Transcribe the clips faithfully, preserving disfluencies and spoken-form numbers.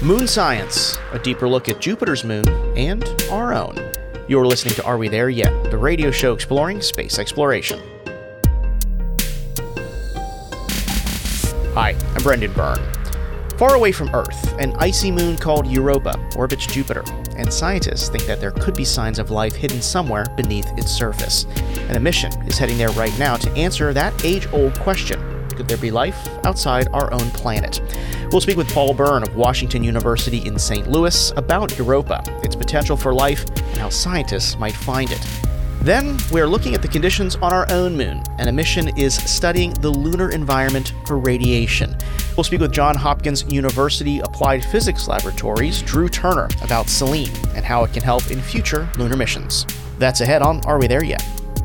Moon Science, a deeper look at Jupiter's moon and our own. You're listening to Are We There Yet?, the radio show exploring space exploration. Hi, I'm Brendan Byrne. Far away from Earth, an icy moon called Europa orbits Jupiter, and scientists think that there could be signs of life hidden somewhere beneath its surface. And a mission is heading there right now to answer that age-old question: could there be life outside our own planet? We'll speak with Paul Byrne of Washington University in Saint Louis about Europa, its potential for life, and how scientists might find it. Then, we're looking at the conditions on our own moon, and a mission is studying the lunar environment for radiation. We'll speak with Johns Hopkins University Applied Physics Laboratory's Drew Turner about Selene and how it can help in future lunar missions. That's ahead on Are We There Yet?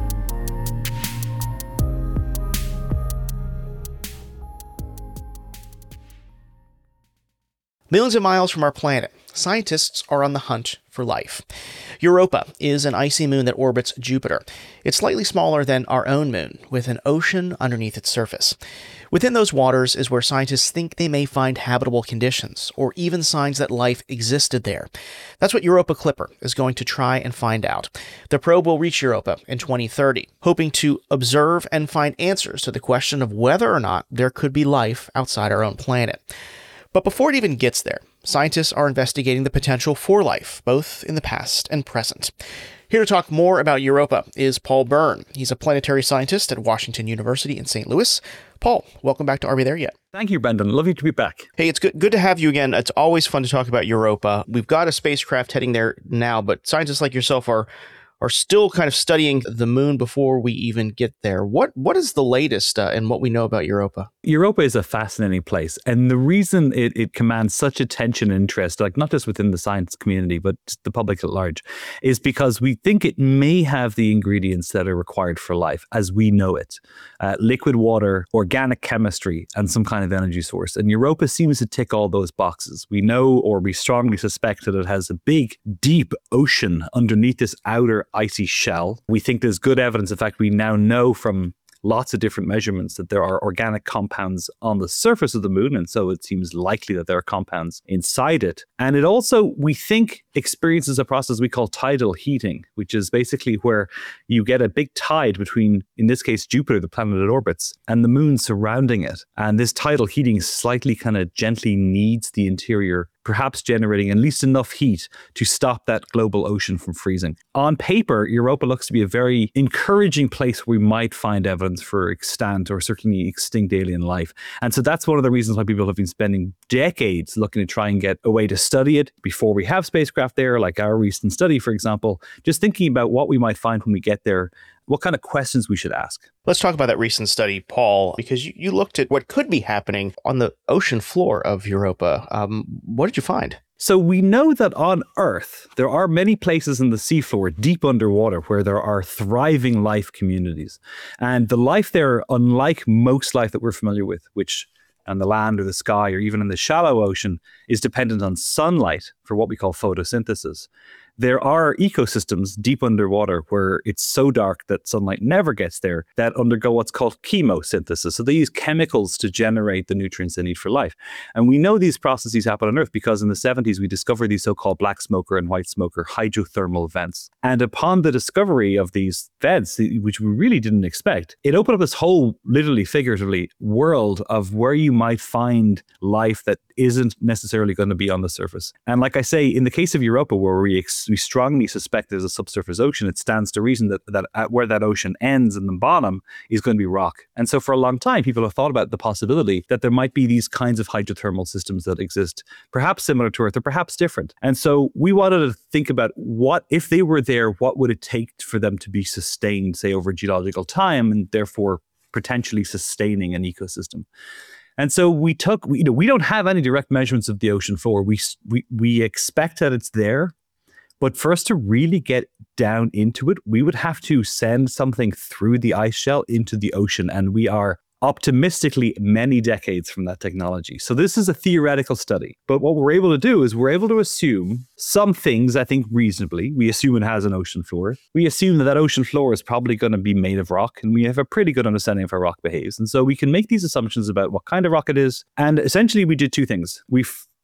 Millions of miles from our planet, scientists are on the hunt for life. Europa is an icy moon that orbits Jupiter. It's slightly smaller than our own moon, with an ocean underneath its surface. Within those waters is where scientists think they may find habitable conditions, or even signs that life existed there. That's what Europa Clipper is going to try and find out. The probe will reach Europa in twenty thirty, hoping to observe and find answers to the question of whether or not there could be life outside our own planet. But before it even gets there, scientists are investigating the potential for life, both in the past and present. Here to talk more about Europa is Paul Byrne. He's a planetary scientist at Washington University in Saint Louis. Paul, welcome back to Are We There Yet? Thank you, Brendan. Lovely to be back. Hey, it's good good to have you again. It's always fun to talk about Europa. We've got a spacecraft heading there now, but scientists like yourself are are still kind of studying the moon before we even get there. What What is the latest uh, in what we know about Europa? Europa is a fascinating place. And the reason it, it commands such attention and interest, like not just within the science community, but the public at large, is because we think it may have the ingredients that are required for life as we know it. Uh, liquid water, organic chemistry, and some kind of energy source. And Europa seems to tick all those boxes. We know, or we strongly suspect, that it has a big, deep ocean underneath this outer icy shell. We think there's good evidence. In fact, we now know from lots of different measurements that there are organic compounds on the surface of the moon, and so it seems likely that there are compounds inside it. And it also, we think, experiences a process we call tidal heating, which is basically where you get a big tide between, in this case, Jupiter, the planet it orbits, and the moon surrounding it. And this tidal heating slightly kind of gently kneads the interior, perhaps generating at least enough heat to stop that global ocean from freezing. On paper, Europa looks to be a very encouraging place where we might find evidence for extant or certainly extinct alien life. And so that's one of the reasons why people have been spending decades looking to try and get a way to study it before we have spacecraft there, like our recent study, for example, just thinking about what we might find when we get there, what kind of questions we should ask. Let's talk about that recent study, Paul, because you, you looked at what could be happening on the ocean floor of Europa. Um, what did you find? So we know that on Earth, there are many places in the seafloor, deep underwater, where there are thriving life communities. And the life there, unlike most life that we're familiar with, which on the land or the sky or even in the shallow ocean, is dependent on sunlight for what we call photosynthesis. There are ecosystems deep underwater where it's so dark that sunlight never gets there that undergo what's called chemosynthesis. So they use chemicals to generate the nutrients they need for life. And we know these processes happen on Earth because in the seventies, we discovered these so-called black smoker and white smoker hydrothermal vents. And upon the discovery of these vents, which we really didn't expect, it opened up this whole, literally, figuratively, world of where you might find life that isn't necessarily going to be on the surface. And like I say, in the case of Europa, where we ex- we strongly suspect there's a subsurface ocean, it stands to reason that, that at where that ocean ends in the bottom is going to be rock. And so for a long time, people have thought about the possibility that there might be these kinds of hydrothermal systems that exist, perhaps similar to Earth or perhaps different. And so we wanted to think about what, if they were there, what would it take for them to be sustained, say, over geological time, and therefore potentially sustaining an ecosystem. And so we took, you know, we don't have any direct measurements of the ocean floor. We, we, we expect that it's there. But for us to really get down into it, we would have to send something through the ice shell into the ocean. And we are optimistically many decades from that technology. So this is a theoretical study. But what we're able to do is we're able to assume some things, I think reasonably. We assume it has an ocean floor. We assume that that ocean floor is probably going to be made of rock, and we have a pretty good understanding of how rock behaves. And so we can make these assumptions about what kind of rock it is. And essentially we did two things. We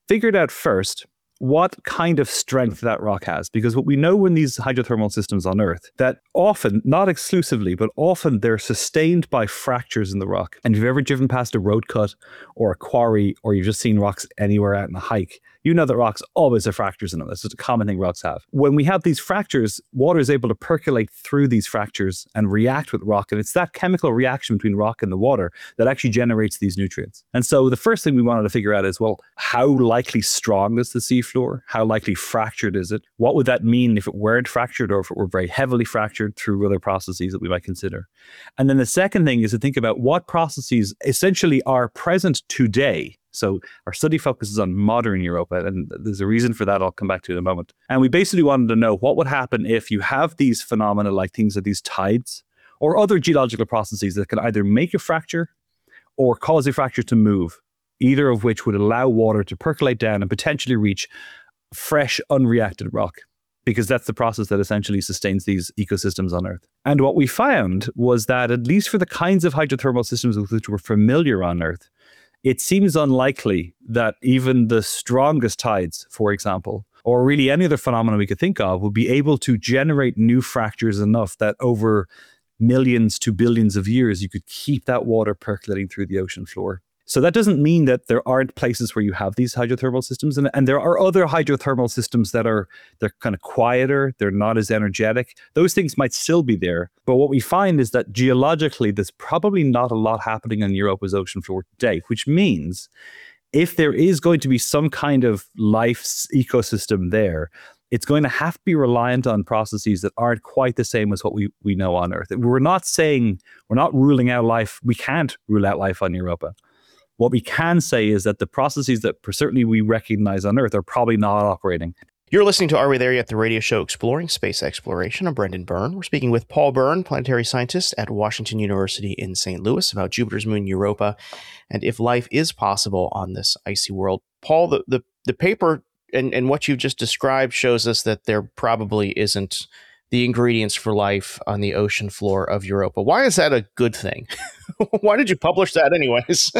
figured out first what kind of strength that rock has. Because what we know in these hydrothermal systems on Earth, that often, not exclusively, but often they're sustained by fractures in the rock. And if you've ever driven past a road cut or a quarry, or you've just seen rocks anywhere out in a hike, you know that rocks always have fractures in them. That's just a common thing rocks have. When we have these fractures, water is able to percolate through these fractures and react with rock. And it's that chemical reaction between rock and the water that actually generates these nutrients. And so the first thing we wanted to figure out is, well, how likely strong is the seafloor? How likely fractured is it? What would that mean if it weren't fractured, or if it were very heavily fractured through other processes that we might consider? And then the second thing is to think about what processes essentially are present today. So our study focuses on modern Europa, and there's a reason for that I'll come back to in a moment. And we basically wanted to know what would happen if you have these phenomena like things like these tides or other geological processes that can either make a fracture or cause a fracture to move, either of which would allow water to percolate down and potentially reach fresh, unreacted rock, because that's the process that essentially sustains these ecosystems on Earth. And what we found was that, at least for the kinds of hydrothermal systems with which we're familiar on Earth, it seems unlikely that even the strongest tides, for example, or really any other phenomenon we could think of, would be able to generate new fractures enough that over millions to billions of years, you could keep that water percolating through the ocean floor. So that doesn't mean that there aren't places where you have these hydrothermal systems. And, and there are other hydrothermal systems that are, they're kind of quieter, they're not as energetic. Those things might still be there. But what we find is that geologically, there's probably not a lot happening on Europa's ocean floor today, which means if there is going to be some kind of life ecosystem there, it's going to have to be reliant on processes that aren't quite the same as what we, we know on Earth. We're not saying, we're not ruling out life. We can't rule out life on Europa. What we can say is that the processes that certainly we recognize on Earth are probably not operating. You're listening to Are We There Yet? The radio show exploring space exploration. I'm Brendan Byrne. We're speaking with Paul Byrne, planetary scientist at Washington University in Saint Louis, about Jupiter's moon Europa and if life is possible on this icy world. Paul, the, the, the paper and, and what you've just described shows us that there probably isn't the ingredients for life on the ocean floor of Europa. Why is that a good thing? Why did you publish that anyways?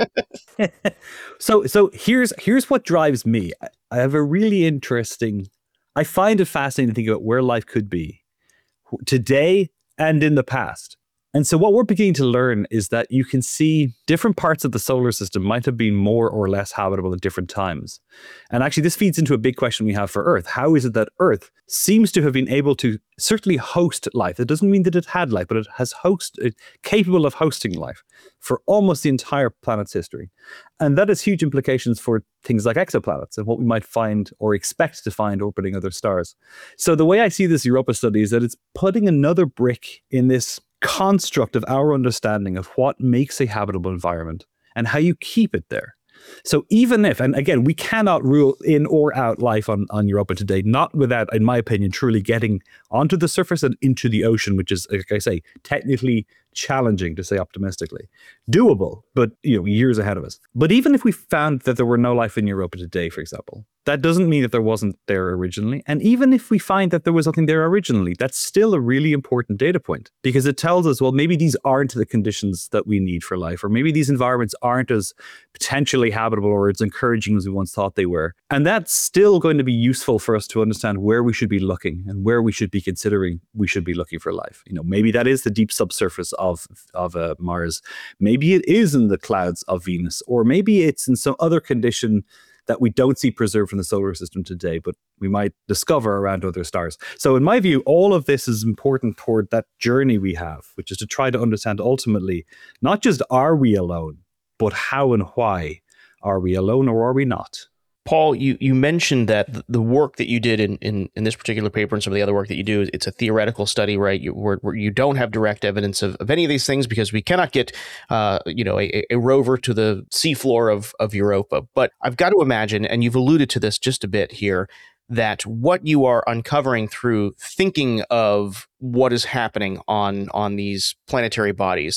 so so here's here's what drives me. I have a really interesting, I find it fascinating to think about where life could be today and in the past. And so what we're beginning to learn is that you can see different parts of the solar system might have been more or less habitable at different times. And actually, this feeds into a big question we have for Earth. How is it that Earth seems to have been able to certainly host life? That doesn't mean that it had life, but it has host, it, capable of hosting life for almost the entire planet's history. And that has huge implications for things like exoplanets and what we might find or expect to find orbiting other stars. So the way I see this Europa study is that it's putting another brick in this construct of our understanding of what makes a habitable environment and how you keep it there. So even if, and again, we cannot rule in or out life on, on Europa today, not without, in my opinion, truly getting onto the surface and into the ocean, which is, like I say, technically challenging, to say optimistically. Doable, but you know, years ahead of us. But even if we found that there were no life in Europa today, for example, that doesn't mean that there wasn't there originally. And even if we find that there was nothing there originally, that's still a really important data point, because it tells us, well, maybe these aren't the conditions that we need for life, or maybe these environments aren't as potentially habitable or as encouraging as we once thought they were. And that's still going to be useful for us to understand where we should be looking and where we should be considering we should be looking for life. You know, maybe that is the deep subsurface of, of uh, Mars. Maybe it is in the clouds of Venus, or maybe it's in some other condition that we don't see preserved in the solar system today, but we might discover around other stars. So in my view, all of this is important toward that journey we have, which is to try to understand ultimately, not just are we alone, but how and why are we alone, or are we not? Paul, you, you mentioned that the work that you did in, in, in this particular paper and some of the other work that you do, it's a theoretical study, right? You, where, where you don't have direct evidence of, of any of these things because we cannot get, uh, you know, a, a rover to the seafloor of, of Europa. But I've got to imagine, and you've alluded to this just a bit here, that what you are uncovering through thinking of what is happening on, on these planetary bodies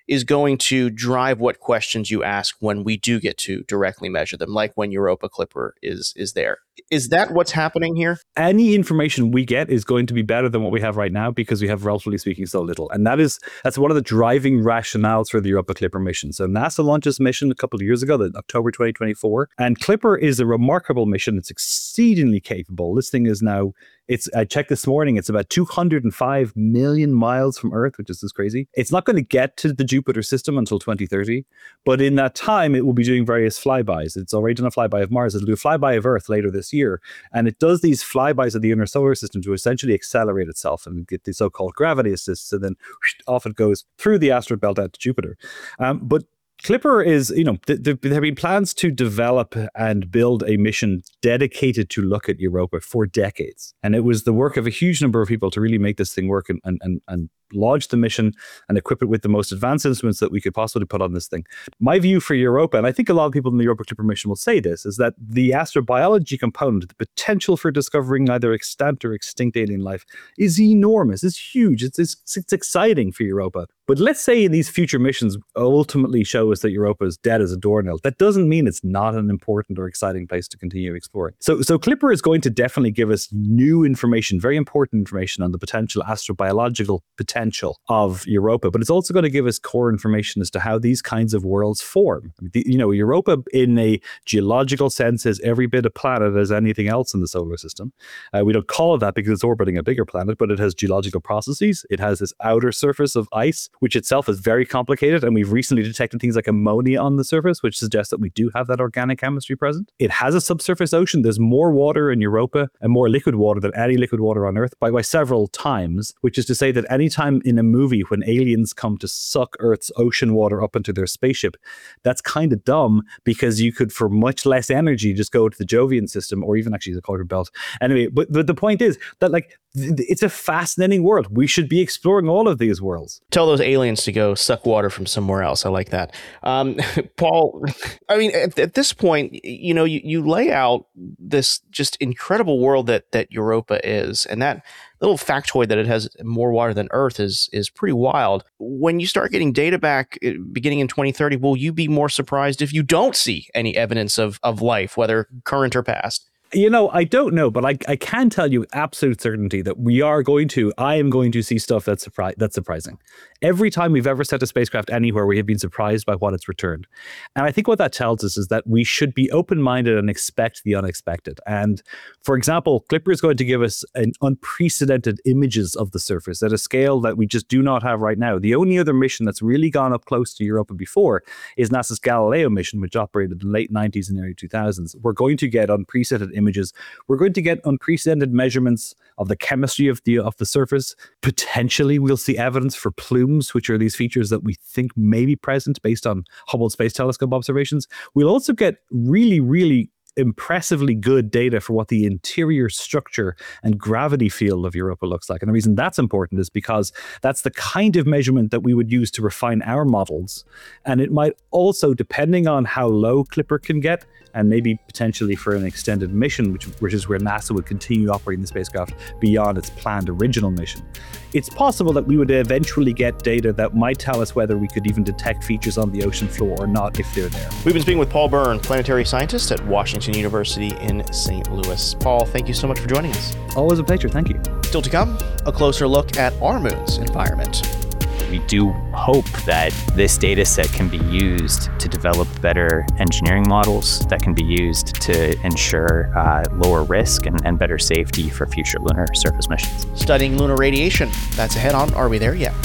is going to drive what questions you ask when we do get to directly measure them, like when Europa Clipper is is there. Is that what's happening here? Any information we get is going to be better than what we have right now because we have, relatively speaking, so little. And that is that's one of the driving rationales for the Europa Clipper mission. So NASA launched this mission a couple of years ago, in October twenty twenty-four. And Clipper is a remarkable mission. It's exceedingly capable. This thing is now, it's I checked this morning, it's about two hundred five million miles from Earth, which is just crazy. It's not going to get to the Jupiter system until twenty thirty. But in that time, it will be doing various flybys. It's already done a flyby of Mars. It'll do a flyby of Earth later this year. And it does these flybys of the inner solar system to essentially accelerate itself and get the so-called gravity assists. And then whoosh, off it goes through the asteroid belt out to Jupiter. Um, but Clipper is, you know, th- th- there have been plans to develop and build a mission dedicated to look at Europa for decades. And it was the work of a huge number of people to really make this thing work and, and, and, and launch the mission and equip it with the most advanced instruments that we could possibly put on this thing. My view for Europa, and I think a lot of people in the Europa Clipper mission will say this, is that the astrobiology component, the potential for discovering either extant or extinct alien life, is enormous. It's huge. It's, it's, it's exciting for Europa. But let's say these future missions ultimately show us that Europa is dead as a doornail. That doesn't mean it's not an important or exciting place to continue exploring. So, so Clipper is going to definitely give us new information, very important information on the potential astrobiological potential of Europa. But it's also going to give us core information as to how these kinds of worlds form. The, you know, Europa in a geological sense is every bit a planet as anything else in the solar system. Uh, we don't call it that because it's orbiting a bigger planet, but it has geological processes. It has this outer surface of ice, which itself is very complicated. And we've recently detected things like ammonia on the surface, which suggests that we do have that organic chemistry present. It has a subsurface ocean. There's more water in Europa and more liquid water than any liquid water on Earth by, by several times, which is to say that anytime in a movie when aliens come to suck Earth's ocean water up into their spaceship, that's kind of dumb because you could, for much less energy, just go to the Jovian system or even actually the Kuiper Belt. Anyway, but, but the point is that, like, it's a fascinating world. We should be exploring all of these worlds. Tell those aliens to go suck water from somewhere else. I like that. Um, Paul, I mean, at, at this point, you know, you, you lay out this just incredible world that that Europa is, and that little factoid that it has more water than Earth is is pretty wild. When you start getting data back beginning in twenty thirty, will you be more surprised if you don't see any evidence of, of life, whether current or past? You know, I don't know, but I, I can tell you with absolute certainty that we are going to, I am going to see stuff that's, surpri- that's surprising. Every time we've ever sent a spacecraft anywhere, we have been surprised by what it's returned. And I think what that tells us is that we should be open-minded and expect the unexpected. And for example, Clipper is going to give us an unprecedented images of the surface at a scale that we just do not have right now. The only other mission that's really gone up close to Europa before is NASA's Galileo mission, which operated in the late nineties and early two thousands. We're going to get unprecedented images. We're going to get unprecedented measurements of the chemistry of the of the surface. Potentially, we'll see evidence for plumes, which are these features that we think may be present based on Hubble Space Telescope observations. We'll also get really, really impressively good data for what the interior structure and gravity field of Europa looks like. And the reason that's important is because that's the kind of measurement that we would use to refine our models. And it might also, depending on how low Clipper can get, and maybe potentially for an extended mission, which, which is where NASA would continue operating the spacecraft beyond its planned original mission, it's possible that we would eventually get data that might tell us whether we could even detect features on the ocean floor or not if they're there. We've been speaking with Paul Byrne, planetary scientist at Washington University in Saint Louis. Paul, thank you so much for joining us. Always a pleasure. Thank you. Still to come, a closer look at our moon's environment. We do hope that this data set can be used to develop better engineering models that can be used to ensure uh, lower risk and, and better safety for future lunar surface missions. Studying lunar radiation. That's ahead on Are We There Yet?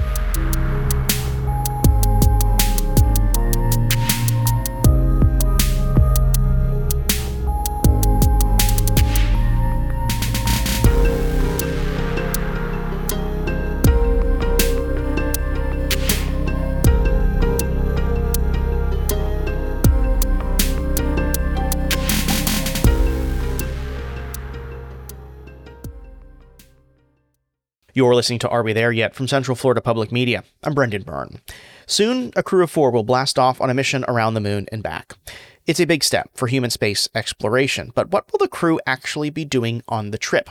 You're listening to Are We There Yet? From Central Florida Public Media. I'm Brendan Byrne. Soon, a crew of four will blast off on a mission around the moon and back. It's a big step for human space exploration, but what will the crew actually be doing on the trip?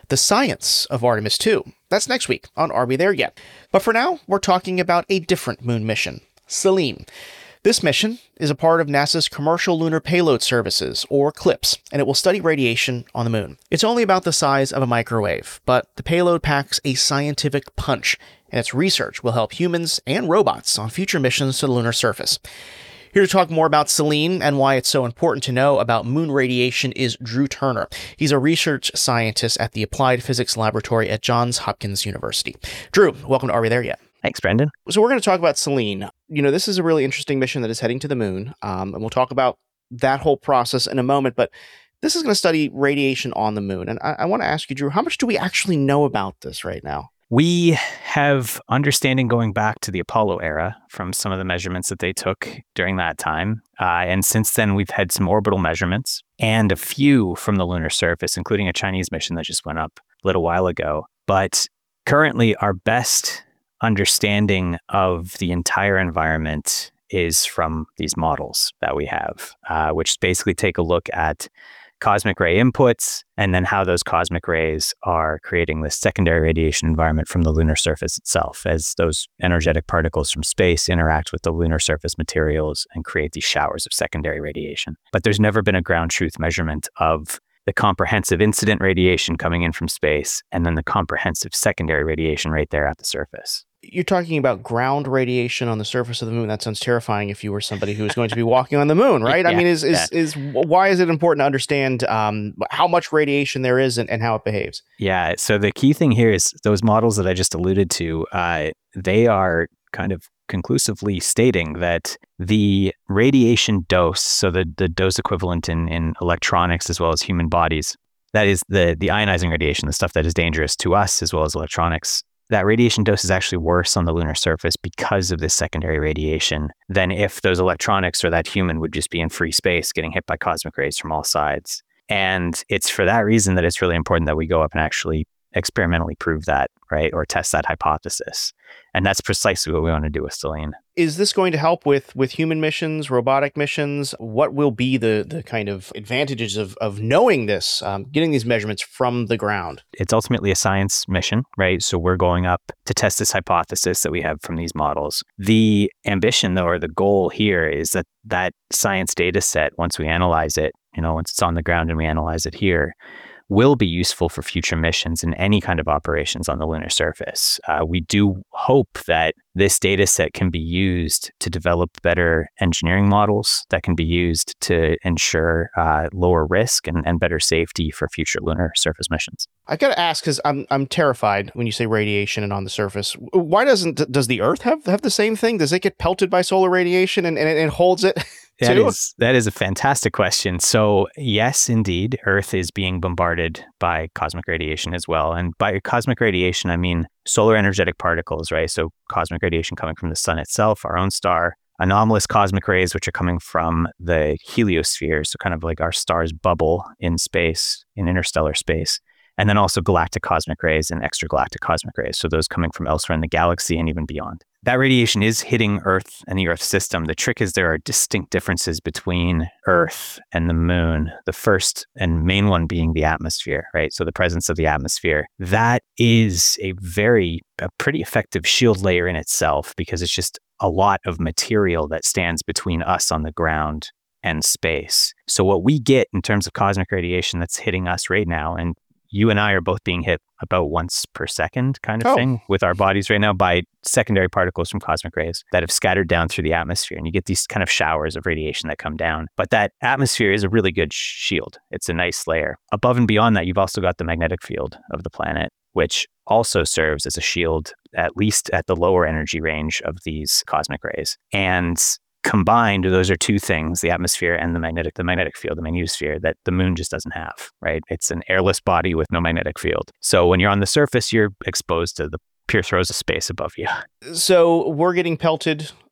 the science of Artemis two. That's next week on Are We There Yet? But for now, we're talking about a different moon mission, Selene. This mission is a part of NASA's Commercial Lunar Payload Services, or CLPS, and it will study radiation on the moon. It's only about the size of a microwave, but the payload packs a scientific punch, and its research will help humans and robots on future missions to the lunar surface. Here to talk more about Selene and why it's so important to know about moon radiation is Drew Turner. He's a research scientist at the Applied Physics Laboratory at Johns Hopkins University. Drew, welcome to Are We There Yet? Thanks, Brendan. So we're going to talk about Selene. You know, this is a really interesting mission that is heading to the moon, um, and we'll talk about that whole process in a moment, but this is going to study radiation on the moon. And I, I want to ask you, Drew, how much do we actually know about this right now? We have understanding going back to the Apollo era from some of the measurements that they took during that time. Uh, and since then, we've had some orbital measurements and a few from the lunar surface, including a Chinese mission that just went up a little while ago. But currently, our best understanding of the entire environment is from these models that we have, uh, which basically take a look at cosmic ray inputs and then how those cosmic rays are creating this secondary radiation environment from the lunar surface itself as those energetic particles from space interact with the lunar surface materials and create these showers of secondary radiation. But there's never been a ground truth measurement of the comprehensive incident radiation coming in from space and then the comprehensive secondary radiation right there at the surface. You're talking about ground radiation on the surface of the moon. That sounds terrifying if you were somebody who was going to be walking on the moon, right? Yeah, I mean, is is, yeah. is why is it important to understand um, how much radiation there is and, and how it behaves? Yeah, so the key thing here is those models that I just alluded to, uh, they are kind of conclusively stating that the radiation dose, so the, the dose equivalent in, in electronics as well as human bodies, that is the, the ionizing radiation, the stuff that is dangerous to us as well as electronics, that radiation dose is actually worse on the lunar surface because of this secondary radiation than if those electronics or that human would just be in free space getting hit by cosmic rays from all sides. And it's for that reason that it's really important that we go up and actually experimentally prove that, right? Or test that hypothesis. And that's precisely what we want to do with Selene. Is this going to help with, with human missions, robotic missions? What will be the, the kind of advantages of, of knowing this, um, getting these measurements from the ground? It's ultimately a science mission, right? So we're going up to test this hypothesis that we have from these models. The ambition, though, or the goal here is that that science data set, once we analyze it, you know, once it's on the ground and we analyze it here, will be useful for future missions and any kind of operations on the lunar surface. Uh, we do hope that this data set can be used to develop better engineering models that can be used to ensure uh, lower risk and, and better safety for future lunar surface missions. I got to ask, because I'm I'm terrified when you say radiation and on the surface. Why doesn't does the Earth have, have the same thing? Does it get pelted by solar radiation and, and it holds it? That is, that is a fantastic question. So yes, indeed, Earth is being bombarded by cosmic radiation as well. And by cosmic radiation, I mean solar energetic particles, right? So cosmic radiation coming from the sun itself, our own star, anomalous cosmic rays, which are coming from the heliosphere, so kind of like our star's bubble in space, in interstellar space. And then also galactic cosmic rays and extragalactic cosmic rays. So those coming from elsewhere in the galaxy and even beyond. That radiation is hitting Earth and the Earth system. The trick is there are distinct differences between Earth and the moon. The first and main one being the atmosphere, right? So the presence of the atmosphere. That is a very, a pretty effective shield layer in itself because it's just a lot of material that stands between us on the ground and space. So what we get in terms of cosmic radiation that's hitting us right now, and you and I are both being hit about once per second kind of oh. thing with our bodies right now by secondary particles from cosmic rays that have scattered down through the atmosphere. And you get these kind of showers of radiation that come down. But that atmosphere is a really good shield. It's a nice layer. Above and beyond that, you've also got the magnetic field of the planet, which also serves as a shield, at least at the lower energy range of these cosmic rays. And combined, those are two things, the atmosphere and the magnetic, the magnetic field, the magnetosphere, that the moon just doesn't have, right? It's an airless body with no magnetic field. So when you're on the surface, you're exposed to the pure throes of space above you. So we're getting pelted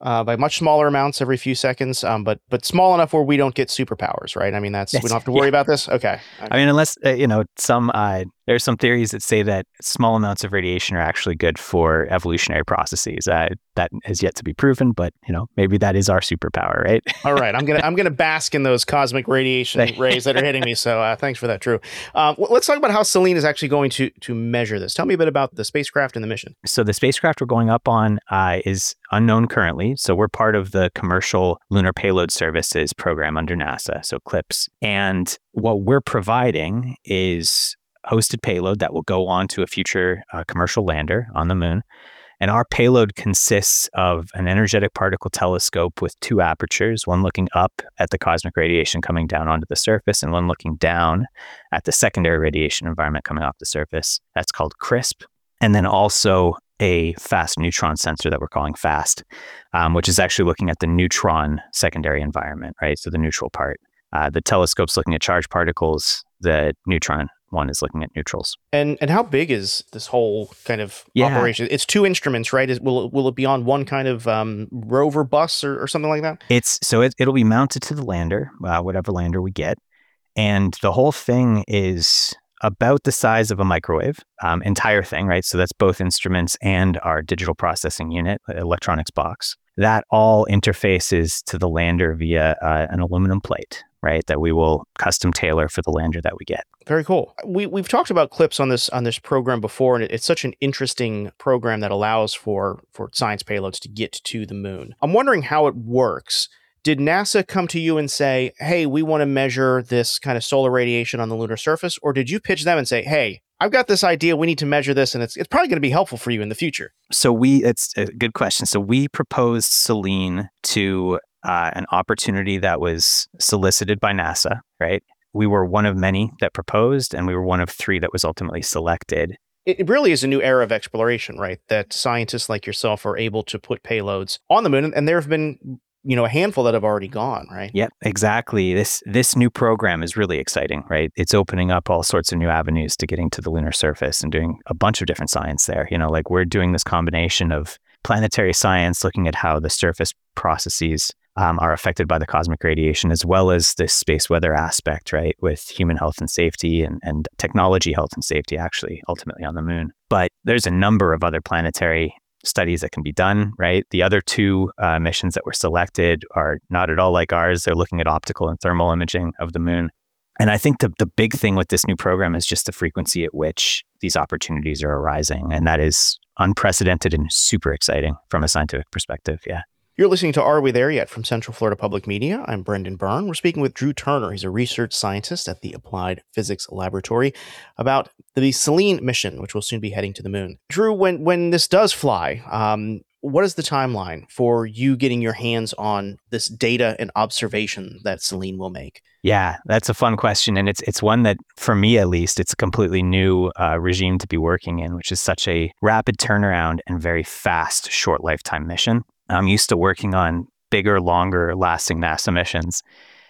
uh, by much smaller amounts every few seconds, um, but but small enough where we don't get superpowers, right? I mean, that's, Yes. we don't have to worry Yeah. about this. Okay. I mean, unless, uh, you know, some, uh, there's some theories that say that small amounts of radiation are actually good for evolutionary processes. Uh, that has yet to be proven, but, you know, maybe that is our superpower, right? All right, I'm gonna I'm gonna bask in those cosmic radiation rays that are hitting me. So uh, thanks for that, Drew. Um, w- let's talk about how Selene is actually going to to measure this. Tell me a bit about the spacecraft and the mission. So the spacecraft we're going up on uh, is unknown currently. So we're part of the Commercial Lunar Payload Services program under NASA, so CLPS. And what we're providing is hosted payload that will go on to a future uh, commercial lander on the moon. And our payload consists of an energetic particle telescope with two apertures, one looking up at the cosmic radiation coming down onto the surface and one looking down at the secondary radiation environment coming off the surface. That's called CRISP. And then also a fast neutron sensor that we're calling FAST, um, which is actually looking at the neutron secondary environment, right? So the neutral part. Uh, the telescope's looking at charged particles. The neutron one is looking at neutrals. And and how big is this whole kind of Yeah. operation? It's two instruments, right? Is, will it- will it be on one kind of um, rover bus or, or something like that? It's so it, it'll be mounted to the lander, uh, whatever lander we get, and the whole thing is about the size of a microwave, um, entire thing, right? So that's both instruments and our digital processing unit, electronics box. That all interfaces to the lander via uh, an aluminum plate, right? That we will custom tailor for the lander that we get. Very cool. We we've talked about CLPS on this on this program before, and it, it's such an interesting program that allows for for science payloads to get to the moon. I'm wondering how it works. Did NASA come to you and say, "Hey, we want to measure this kind of solar radiation on the lunar surface," or did you pitch them and say, "Hey, I've got this idea. We need to measure this, and it's it's probably going to be helpful for you in the future"? So we, it's a good question. So we proposed Selene to uh, an opportunity that was solicited by NASA, right? We were one of many that proposed, and we were one of three that was ultimately selected. It it really is a new era of exploration, right? That scientists like yourself are able to put payloads on the moon, and there have been, you know, a handful that have already gone, right? Yep, exactly. This this new program is really exciting, right? It's opening up all sorts of new avenues to getting to the lunar surface and doing a bunch of different science there. You know, like we're doing this combination of planetary science, looking at how the surface processes um, are affected by the cosmic radiation, as well as this space weather aspect, right? With human health and safety and, and technology health and safety, actually, ultimately on the moon. But there's a number of other planetary studies that can be done, right? The other two uh, missions that were selected are not at all like ours. They're looking at optical and thermal imaging of the moon. And I think the, the big thing with this new program is just the frequency at which these opportunities are arising. And that is unprecedented and super exciting from a scientific perspective. Yeah. You're listening to Are We There Yet from Central Florida Public Media. I'm Brendan Byrne. We're speaking with Drew Turner. He's a research scientist at the Applied Physics Laboratory about the Selene mission, which will soon be heading to the moon. Drew, when when this does fly, um, what is the timeline for you getting your hands on this data and observation that Selene will make? Yeah, that's a fun question. And it's it's one that, for me at least, it's a completely new uh, regime to be working in, which is such a rapid turnaround and very fast, short lifetime mission. I'm used to working on bigger, longer lasting NASA missions.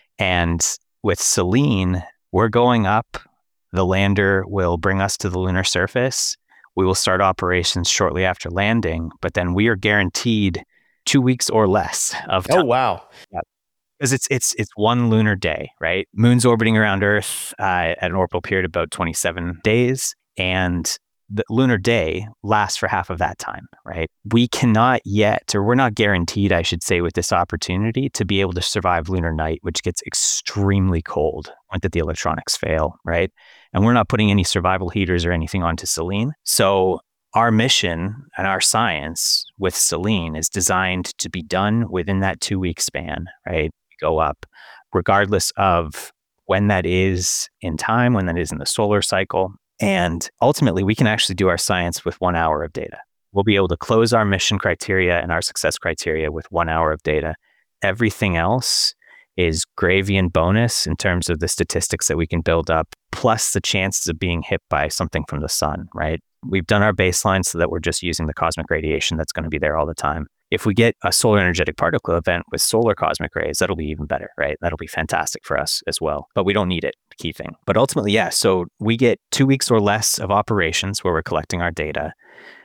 And with Selene, we're going up. The lander will bring us to the lunar surface. We will start operations shortly after landing, but then we are guaranteed two weeks or less of time. Oh, wow. Because it's it's it's one lunar day, right? Moon's orbiting around Earth uh, at an orbital period of about twenty-seven days, and the lunar day lasts for half of that time, right? We cannot yet, or we're not guaranteed, I should say, with this opportunity to be able to survive lunar night, which gets extremely cold when the electronics fail, right? And we're not putting any survival heaters or anything onto Selene. So our mission and our science with Selene is designed to be done within that two-week span, right? Go up, regardless of when that is in time, when that is in the solar cycle. And ultimately, we can actually do our science with one hour of data. We'll be able to close our mission criteria and our success criteria with one hour of data. Everything else is gravy and bonus in terms of the statistics that we can build up, plus the chances of being hit by something from the sun, right? We've done our baseline so that we're just using the cosmic radiation that's going to be there all the time. If we get a solar energetic particle event with solar cosmic rays, that'll be even better, right? That'll be fantastic for us as well, but we don't need it, the key thing. But ultimately, yeah, so we get two weeks or less of operations where we're collecting our data.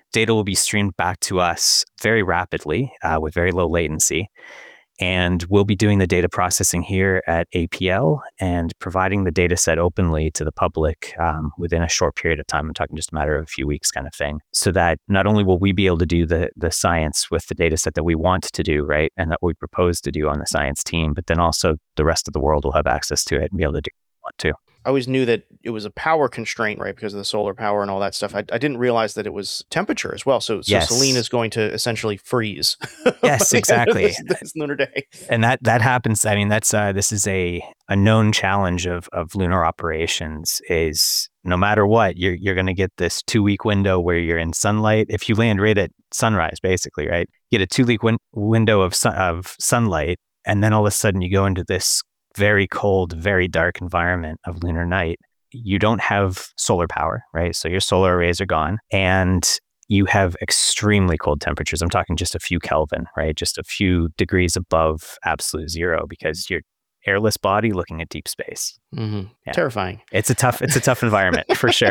data will be streamed back to us very rapidly uh, with very low latency. And we'll be doing the data processing here at A P L and providing the data set openly to the public um, within a short period of time. I'm talking just a matter of a few weeks kind of thing. So that not only will we be able to do the the science with the data set that we want to do, right, and that we propose to do on the science team, but then also the rest of the world will have access to it and be able to do what we want to. I always knew that it was a power constraint, right, because of the solar power and all that stuff. I, I didn't realize that it was temperature as well. So, so yes. Selene is going to essentially freeze. Yes, exactly. this, this lunar day. And that that happens. I mean, that's uh, this is a a known challenge of of lunar operations. Is no matter what, you're you're going to get this two week window where you're in sunlight. If you land right at sunrise, basically, right, you get a two week win- window of sun- of sunlight, and then all of a sudden you go into this very cold, very dark environment of lunar night. You don't have solar power, right? So your solar arrays are gone, and you have extremely cold temperatures. I'm talking just a few Kelvin, right? Just a few degrees above absolute zero, because you're airless body looking at deep space. Mm-hmm. Yeah. Terrifying. It's a tough, it's a tough environment for sure.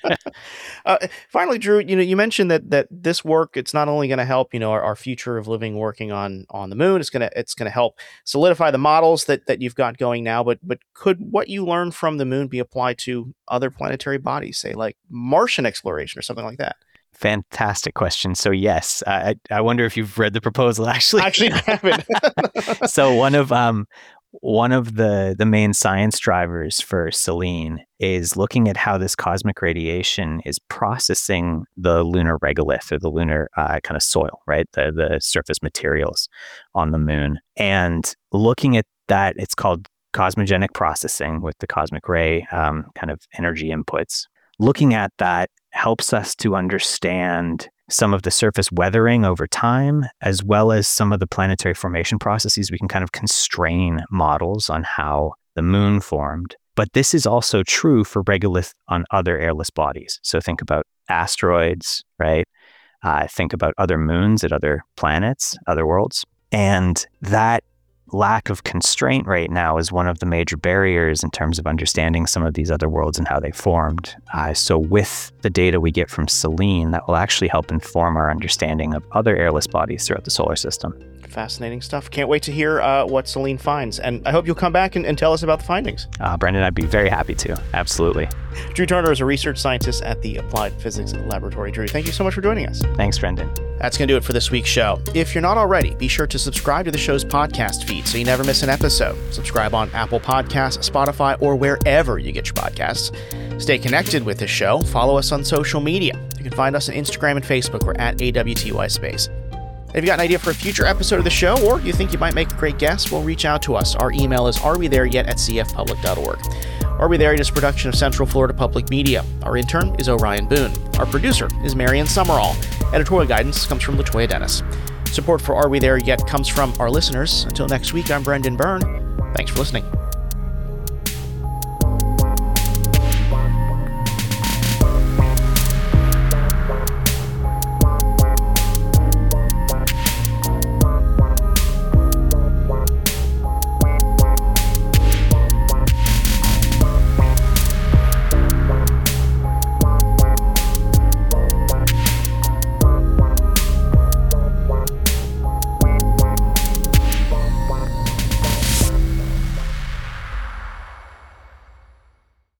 uh, finally, Drew, you know, you mentioned that that this work, it's not only going to help, you know, our, our future of living, working on on the moon. It's gonna it's gonna help solidify the models that that you've got going now. But but could what you learn from the moon be applied to other planetary bodies, say like Martian exploration or something like that? Fantastic question. So yes, I I wonder if you've read the proposal. Actually, actually, I haven't. So one of um. One of the, the main science drivers for Selene is looking at how this cosmic radiation is processing the lunar regolith, or the lunar uh, kind of soil, right? The the surface materials on the moon. And looking at that, it's called cosmogenic processing with the cosmic ray um, kind of energy inputs. Looking at that helps us to understand some of the surface weathering over time, as well as some of the planetary formation processes. We can kind of constrain models on how the moon formed. But this is also true for regolith on other airless bodies. So think about asteroids, right? Uh, think about other moons at other planets, other worlds. And that lack of constraint right now is one of the major barriers in terms of understanding some of these other worlds and how they formed. Uh, so with the data we get from Selene, that will actually help inform our understanding of other airless bodies throughout the solar system. Fascinating stuff. Can't wait to hear uh, what Selene finds. And I hope you'll come back and, and tell us about the findings. Uh, Brendan, I'd be very happy to. Absolutely. Drew Turner is a research scientist at the Applied Physics Laboratory. Drew, thank you so much for joining us. Thanks, Brendan. That's going to do it for this week's show. If you're not already, be sure to subscribe to the show's podcast feed so you never miss an episode. Subscribe on Apple Podcasts, Spotify, or wherever you get your podcasts. Stay connected with the show. Follow us on social media. You can find us on Instagram and Facebook. We're at A W T Y Space. If you got an idea for a future episode of the show, or you think you might make a great guest, well, reach out to us. Our email is arewethereyet at c f public dot org. Are We There Yet is a production of Central Florida Public Media. Our intern is Orion Boone. Our producer is Marion Summerall. Editorial guidance comes from Latoya Dennis. Support for Are We There Yet comes from our listeners. Until next week, I'm Brendan Byrne. Thanks for listening.